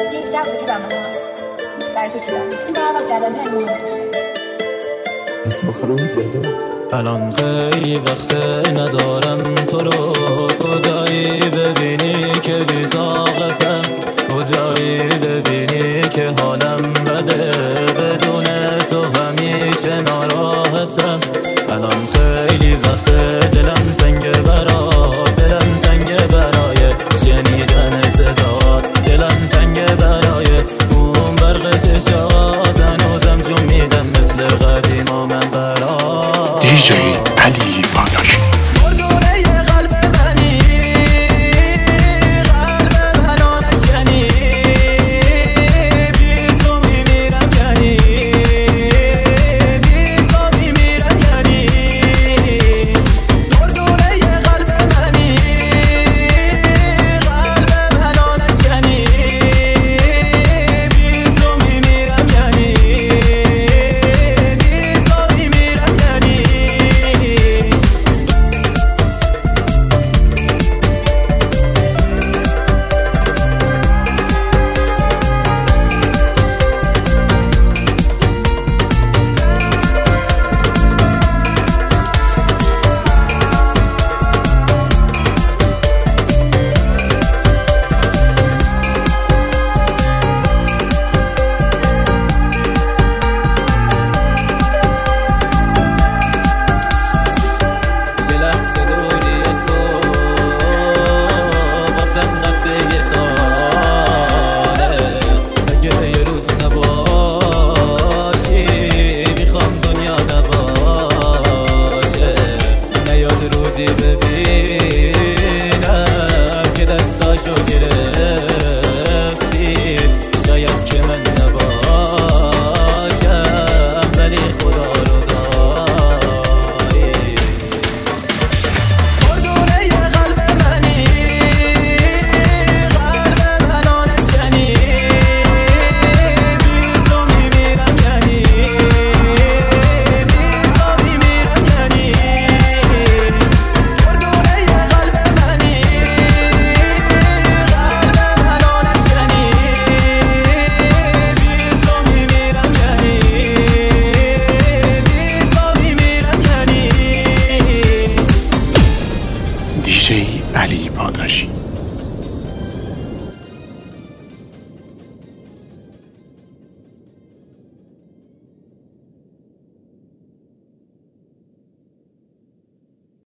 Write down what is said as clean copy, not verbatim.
یک جو وجودم برای تو چیدم این برای وقت جلال تنگ مهم دوست الان خیلی وقت ندارم تو رو کجایی ببینی که بی طاقتم، کجایی ببینی که حالم بده، بدون تو همیشه ناراحتم. الان خیلی وقت دلم تنگ دلم تنگ برای شنیدن صدات، دلم تنگ برای اون برق چشات، هنوزم جون میدم مثل قدیما من برات. دیجی علی پاداشی ببینم که دستاشو گرفتی، شاید که من نباشم ولی خدا رو داری. مردونه یه قلب منی، قلبم الان شنی، بی تو میمیرم یعنی، بی تو میمیرم یعنی. دیجی علی پاداشی.